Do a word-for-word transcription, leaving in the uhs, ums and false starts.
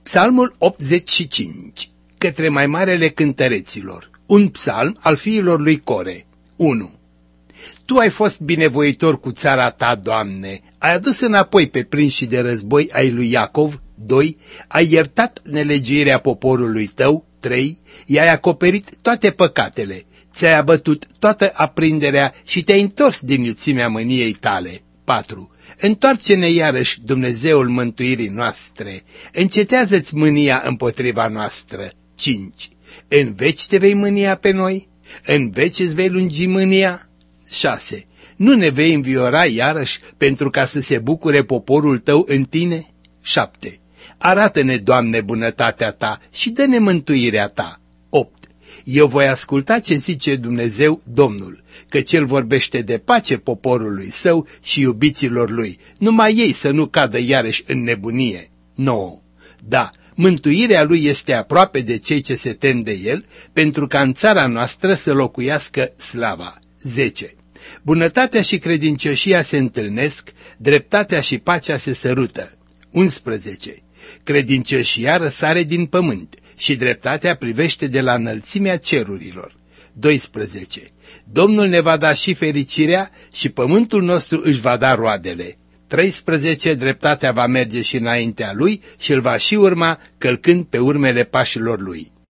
Psalmul optzeci și cinci, către mai marele cântăreților, un psalm al fiilor lui Core. unu. Tu ai fost binevoitor cu țara ta, Doamne, ai adus înapoi pe prinșii de război ai lui Iacov. doi. Ai iertat nelegiuirea poporului tău. trei. I-ai acoperit toate păcatele, ți-ai abătut toată aprinderea și te-ai întors din iuțimea mâniei tale. patru. Întoarce-ne iarăși, Dumnezeul mântuirii noastre, încetează-ți mânia împotriva noastră. cinci. În veci te vei mânia pe noi? În veci îți vei lungi mânia? șase. Nu ne vei înviora iarăși pentru ca să se bucure poporul tău în tine? șapte. Arată-ne, Doamne, bunătatea ta și dă-ne mântuirea ta. opt. Eu voi asculta ce zice Dumnezeu Domnul, că cel vorbește de pace poporului său și iubiților lui, numai ei să nu cadă iarăși în nebunie. nouă. Da, mântuirea lui este aproape de cei ce se tem de el, pentru ca în țara noastră să locuiască slava. zece. Bunătatea și credincioșia se întâlnesc, dreptatea și pacea se sărută. unsprezece. Credincioșia răsare din pământ și dreptatea privește de la înălțimea cerurilor. doisprezece. Domnul ne va da și fericirea și pământul nostru își va da roadele. treisprezece. Dreptatea va merge și înaintea lui și îl va și urma, călcând pe urmele pașilor lui.